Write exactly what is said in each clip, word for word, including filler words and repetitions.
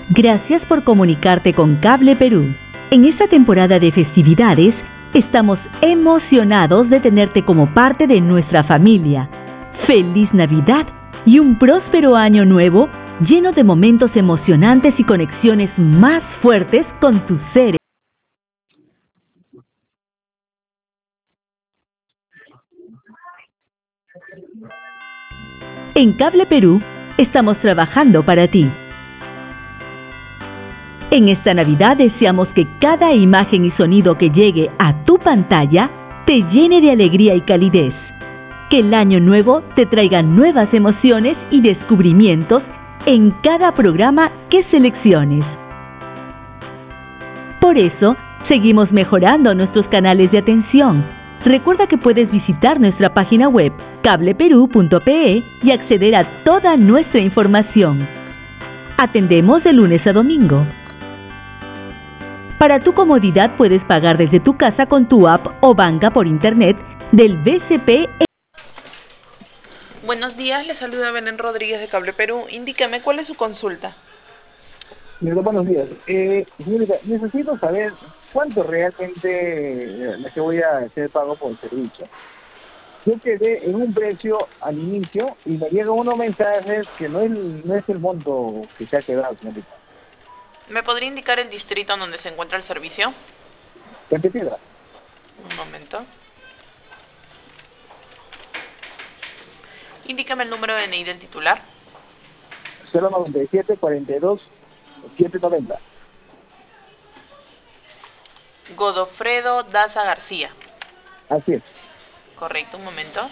Gracias por comunicarte con Cable Perú. En esta temporada de festividades, estamos emocionados de tenerte como parte de nuestra familia. ¡Feliz Navidad y un próspero año nuevo lleno de momentos emocionantes y conexiones más fuertes con tus seres! En Cable Perú, estamos trabajando para ti. En esta Navidad deseamos que cada imagen y sonido que llegue a tu pantalla te llene de alegría y calidez. Que el año nuevo te traiga nuevas emociones y descubrimientos en cada programa que selecciones. Por eso, seguimos mejorando nuestros canales de atención. Recuerda que puedes visitar nuestra página web cable perú punto pe y acceder a toda nuestra información. Atendemos de lunes a domingo. Para tu comodidad puedes pagar desde tu casa con tu app o banca por internet del B C P. Buenos días, le saluda Belén Rodríguez de Cable Perú. Indíqueme cuál es su consulta. Señorita, buenos días. Eh, señorita, necesito saber cuánto realmente le que voy a hacer pago por el servicio. Yo quedé en un precio al inicio y me llegan unos mensajes que no es, no es el monto que se ha quedado, señorita. ¿Me podría indicar el distrito en donde se encuentra el servicio? Puente Piedra. Un momento. Indíqueme el número de N I del titular. cero noventa y siete, cuarenta y dos, setecientos noventa. Godofredo Daza García. Así es. Correcto, un momento.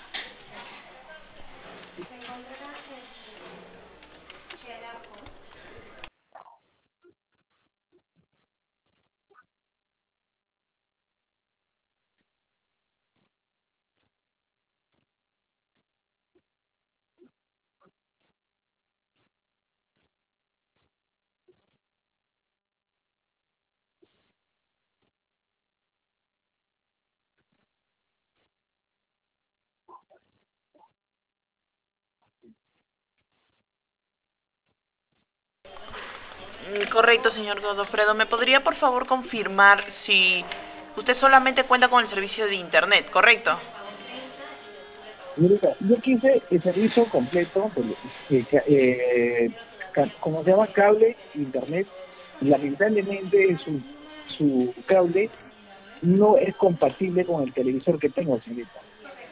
Correcto, señor Godofredo. ¿Me podría por favor confirmar si usted solamente cuenta con el servicio de internet, correcto? Señorita, yo quise el servicio completo, eh, eh, como se llama, cable, internet. Lamentablemente su, su cable no es compatible con el televisor que tengo, señorita.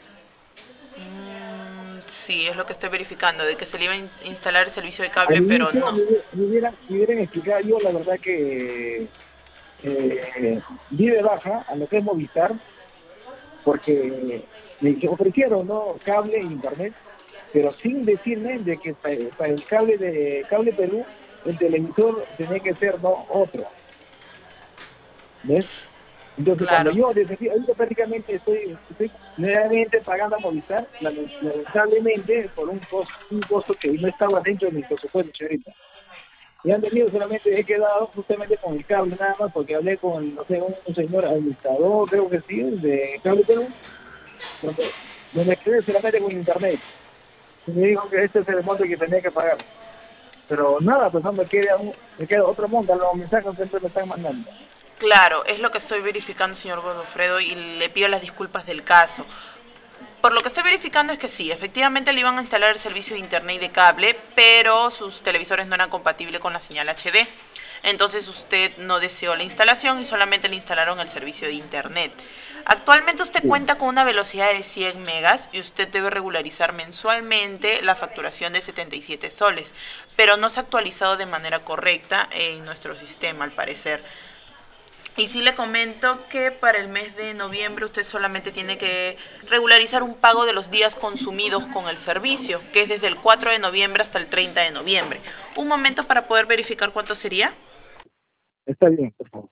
Mm, sí, es lo que estoy verificando, de que se le iba a instalar el servicio de Al cable, pero inicio no. me, me hubieran, me hubieran explicado, yo la verdad que eh, di de baja a lo que es Movistar, porque me ofrecieron, ¿no?, cable e internet, pero sin decirme de que para, para el cable de Cable Perú el televisor tenía que ser, no, otro. ¿Ves? Entonces, cuando Claro. yo decidí, ahorita prácticamente estoy, estoy nuevamente pagando a Movistar, lamentablemente por un costo, un costo que no estaba dentro de mi presupuesto, señorita. Y han venido, solamente he quedado justamente con el cable nada más, porque hablé con, no sé, un, un señor administrador, creo que sí, de Cable Perú, donde, donde quedé solamente con internet. Y me dijo que este es el monto que tenía que pagar. Pero nada, pues no me queda, un, me queda otro monto, los mensajes siempre me están mandando. Claro, es lo que estoy verificando, señor Godofredo, y le pido las disculpas del caso. Por lo que estoy verificando es que sí, efectivamente le iban a instalar el servicio de internet y de cable, pero sus televisores no eran compatibles con la señal H D. Entonces usted no deseó la instalación y solamente le instalaron el servicio de internet. Actualmente usted Sí. cuenta con una velocidad de cien megas y usted debe regularizar mensualmente la facturación de setenta y siete soles, pero no se ha actualizado de manera correcta en nuestro sistema, al parecer. Y sí le comento que para el mes de noviembre usted solamente tiene que regularizar un pago de los días consumidos con el servicio, que es desde el cuatro de noviembre hasta el treinta de noviembre. Un momento para poder verificar cuánto sería. Está bien, por favor.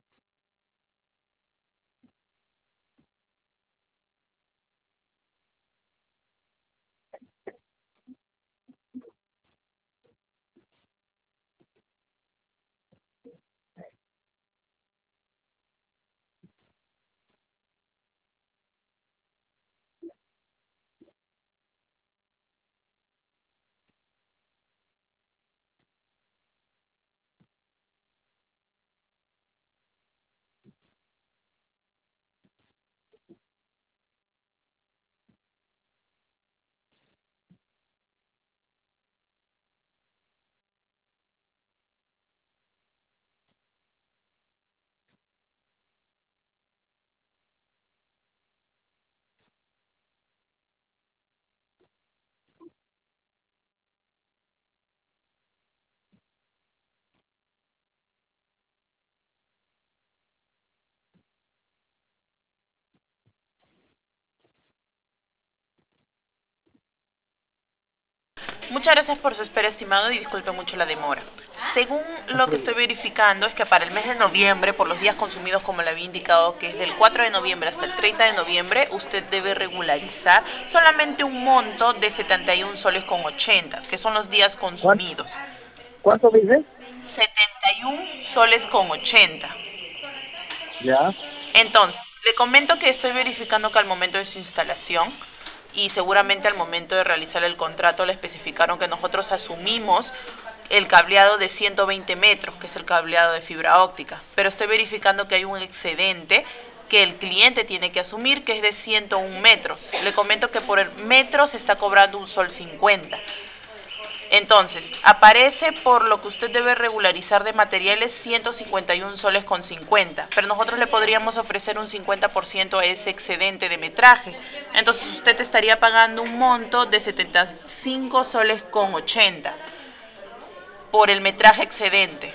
Muchas gracias por su espera, estimado, y disculpe mucho la demora. Según lo que estoy verificando, es que para el mes de noviembre, por los días consumidos, como le había indicado, que es del cuatro de noviembre hasta el treinta de noviembre, usted debe regularizar solamente un monto de setenta y un soles con ochenta, que son los días ¿Cuánto, consumidos. cuánto dice? setenta y un soles con ochenta. Ya. Entonces, le comento que estoy verificando que al momento de su instalación y seguramente al momento de realizar el contrato le especificaron que nosotros asumimos el cableado de ciento veinte metros, que es el cableado de fibra óptica, pero estoy verificando que hay un excedente que el cliente tiene que asumir, que es de ciento un metros. Le comento que por el metro se está cobrando un sol cincuenta. Entonces, aparece por lo que usted debe regularizar de materiales ciento cincuenta y un soles con cincuenta, pero nosotros le podríamos ofrecer un cincuenta por ciento a ese excedente de metraje. Entonces usted estaría pagando un monto de setenta y cinco soles con ochenta por el metraje excedente.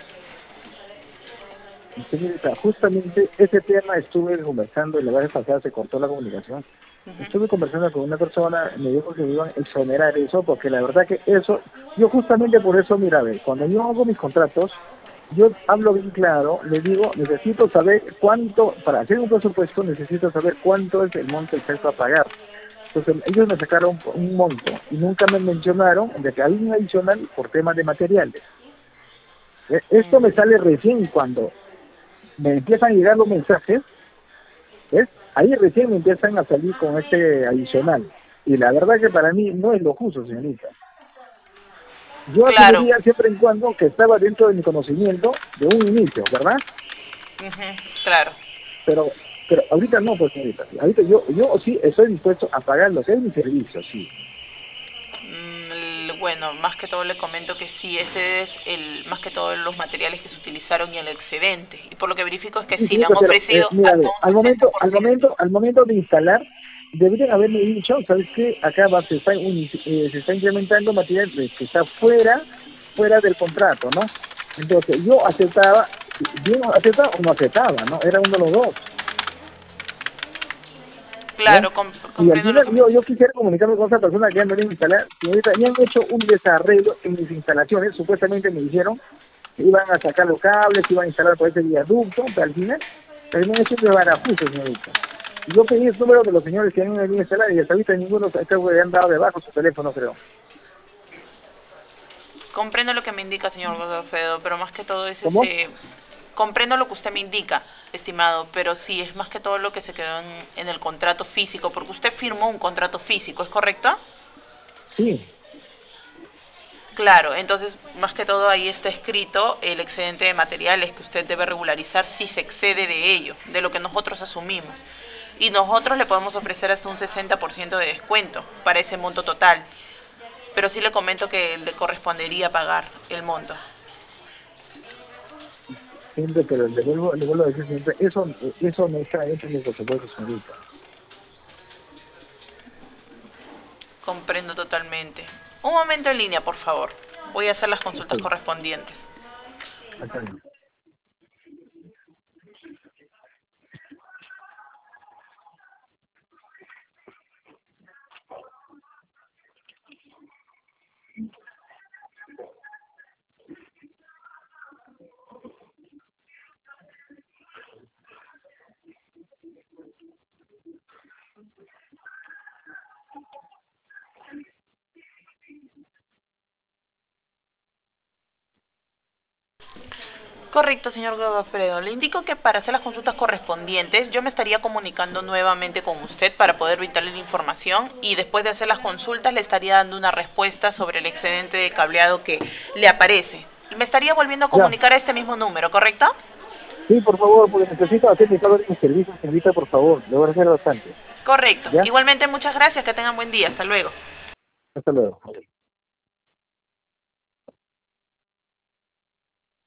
Señorita, justamente ese tema estuve conversando y la vez pasada se cortó la comunicación. Uh-huh. Estuve conversando con una persona, me dijo que me iban a exonerar eso, porque la verdad que eso, yo justamente por eso, mira, a ver, cuando yo hago mis contratos, yo hablo bien claro, le digo, necesito saber cuánto, para hacer un presupuesto necesito saber cuánto es el monto exacto a pagar. Entonces ellos me sacaron un monto y nunca me mencionaron de que hay un adicional por temas de materiales. Esto me sale recién cuando me empiezan a llegar los mensajes, ¿ves? Ahí recién me empiezan a salir con este adicional. Y la verdad que para mí no es lo justo, señorita. Yo Claro. asumiría siempre en cuando que estaba dentro de mi conocimiento de un inicio, ¿verdad? Uh-huh. Claro. Pero pero ahorita no, pues, señorita. Ahorita yo yo sí estoy dispuesto a pagar lo que es mi servicio, sí. Mm, bueno, más que todo le comento que sí, ese es el más que todo los materiales que se utilizaron y el excedente. Y por lo que verifico es que Sí, sí, le han señorita, pero ofrecido eh, mira, hasta un al momento al sesenta por ciento. momento al momento de instalar deberían haberme dicho, ¿sabes qué? Acá va, se está un, eh, se está incrementando material que está fuera fuera del contrato, ¿no? Entonces yo aceptaba, bien aceptaba o no aceptaba, ¿no? Era uno de los dos. ¿Ya? Claro, comp Y al comprendo lo final que me yo, yo dice. quisiera comunicarme con esa persona que ya me viene a instalar, señorita, y han hecho un desarreglo en mis instalaciones, supuestamente me dijeron que iban a sacar los cables, que iban a instalar por ese viaducto, pero al final, pero me han hecho un desbarajuste, señorita. Y yo pedí el número de los señores que han venido a instalar y hasta ahorita ninguno creo que han dado debajo su teléfono, creo. Comprendo lo que me indica, señor Godofredo, pero más que todo es ¿Cómo? ese... Comprendo lo que usted me indica, estimado, pero sí, es más que todo lo que se quedó en, en el contrato físico, porque usted firmó un contrato físico, ¿es correcto? Sí. Claro, entonces, más que todo ahí está escrito el excedente de materiales que usted debe regularizar si se excede de ello, de lo que nosotros asumimos. Y nosotros le podemos ofrecer hasta un sesenta por ciento de descuento para ese monto total. Pero sí le comento que le correspondería pagar el monto. Siempre, pero le vuelvo, le vuelvo a decir siempre, eso, eso no está dentro de mi presupuesto, señorita. Comprendo totalmente. Un momento en línea, por favor. Voy a hacer las consultas Estoy, correspondientes. acá bien. Correcto, señor Godofredo. Le indico que para hacer las consultas correspondientes, yo me estaría comunicando nuevamente con usted para poder brindarle la información y después de hacer las consultas le estaría dando una respuesta sobre el excedente de cableado que le aparece. Me estaría volviendo a Ya. comunicar a este mismo número, ¿correcto? Sí, por favor, porque necesito hacer mi pago de mi servicio, señorita, por favor. Le voy a hacer bastante. Correcto. ¿Ya? Igualmente, muchas gracias. Que tengan buen día. Hasta luego. Hasta luego.